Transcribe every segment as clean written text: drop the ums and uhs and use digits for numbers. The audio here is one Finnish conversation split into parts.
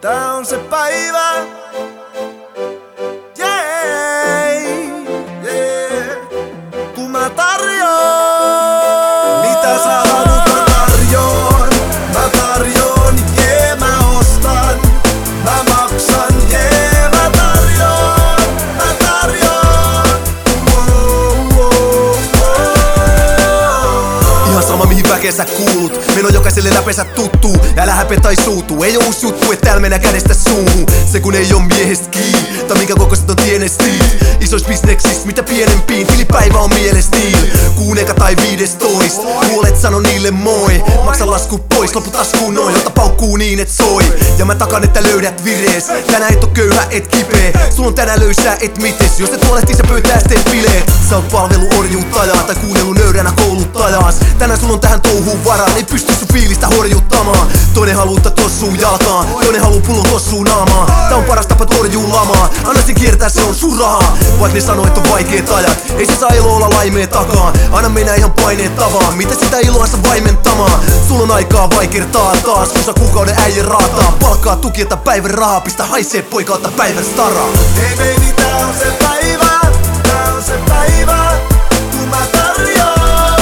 Tää on se päivä. Yeah, yeah. Kun mä tarjoon, mitä sä haluut mä tarjoon. Mä tarjoon, yeah mä ostan. Mä maksan, yeah mä tarjoon. Mä tarjoon. Ihan sama mihin väkeen sä kuulut. Meno jokaiselle läpensä tuttuu. Älä häpeä tai suutu. Ei oo uusi juttu, et täällä mennä kädestä suuhun. Se kun ei oo miehest kiinni. Tai minkä kokoiset on tienesti. Isois bisneksis, mitä pienempiin. Tilipäivä on mieles niin. Kuun eka tai 15. Puolet sano niille moi. Maksa lasku pois, loppu taskuun noin. Jotta paukkuu niin et soi. Ja mä takan että löydät virees. Tänään et oo köyhä et kipeä. Sul on tänään löysää et mites. Jos et huolehtii sä pöytää teet bileet. Sä oot palveluorjuuttajaa tai kuunnellu nöyränä kouluttajaas. Tänään sul on tähän touhuun varaa. Ei pysty sun fiilistä horjuttamaan. Toinen haluutta tossuu jalkaan. Toinen haluu pullon tossuu naamaan. Tää on paras tapa torjuu lamaa. Anna sen kiertää, se on sun rahaa. Vaik ne sanoo, et on vaikeet ajat. Ei se saa ilo olla laimeen takaa. Anna mennä ihan paineet tavaan. Mitä sitä iloa sä vaimentamaan? Sul on aikaa vaikertaa taas. Kun sä kuukauden äijän raataa. Palkkaa tukieta päivän rahaa. Pistä haisee poika, ota päivän staraa. Hei baby, tää on se päivä. Tää on se päivä. Kun mä tarjoon.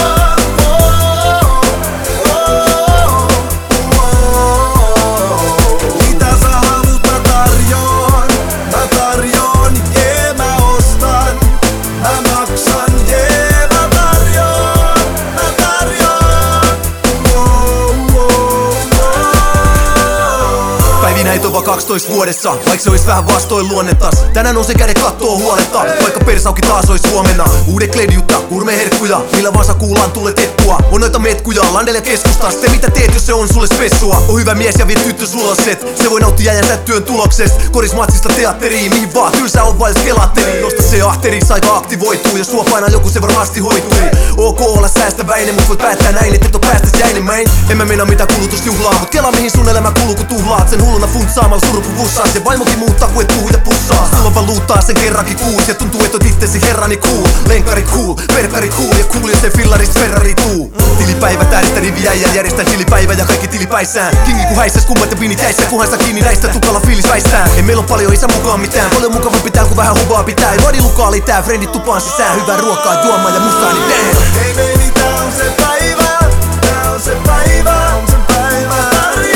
Näitä on vaan 12 vuodessa, vaik se ois vähän vastoin luonnettas. Tänään on se kädet kattoo huoletta, vaikka persauki taas ois huomenna. Uudet kledjutta, gourmetherkkuja, millä vaan kuullaan tulee teppua. On noita metkuja, landelle keskustas. Te mitä teet jos se on sulle spessua. On hyvä mies ja vie tyttö suloset. Se voi nauttia jäjänsä työn tuloksest. Korismatsista teatteriin, mihin vaan tylsä on vain skelatteriin. Nosta se ahteriksi, aika aktivoituu. Jos sua painaa joku se varmasti hoituu. Ok olla säästäväinen, mut voit päättää näin, et oo päästäs jäinemmäin. En mä meinaa mitä kulutusjuhlaa, mut kela mihin sun elämä kuluu kun tuhlaat sen hulluna funtsaamalla surupuvussaas. Ja vaimokin muuttaa ku et puhu ja pussaa. Sulla valuuttaa sen kerrankin kuus. Ja tuntuu et oot itsesi herrani cool. Lenkarit cool, perkarit cool. Ja cool jos ei fillarist Ferrari tuu. Tilipäivä tähdistä riviäijän järjestän tilipäivä ja kaikki tilipäissään. Kingi ku häissäs kummat ja vinit jäissä. Kunhan saa kiinni näistä tukalla fiilis väistään. Ei meillä on paljon isä mukaan mitään. Paljon mukavampi tääl ku vähän huvaa pitää. Ei vadi lukaali tää, frendit tupaan sisään. Hyvää ruokaa, juomaa ja mustaa niin damn. Hey baby, tää on se päivä. Tää on se päivä. On se päivä.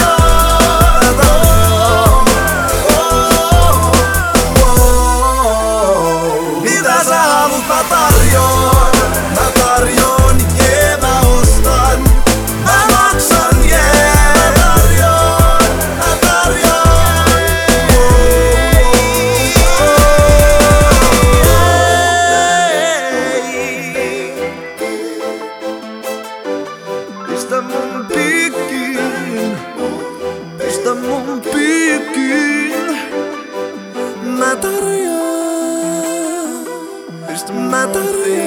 Pistä mun piikkiin, pistä mun piikkiin. Mä tarjoan, mä tarjoan.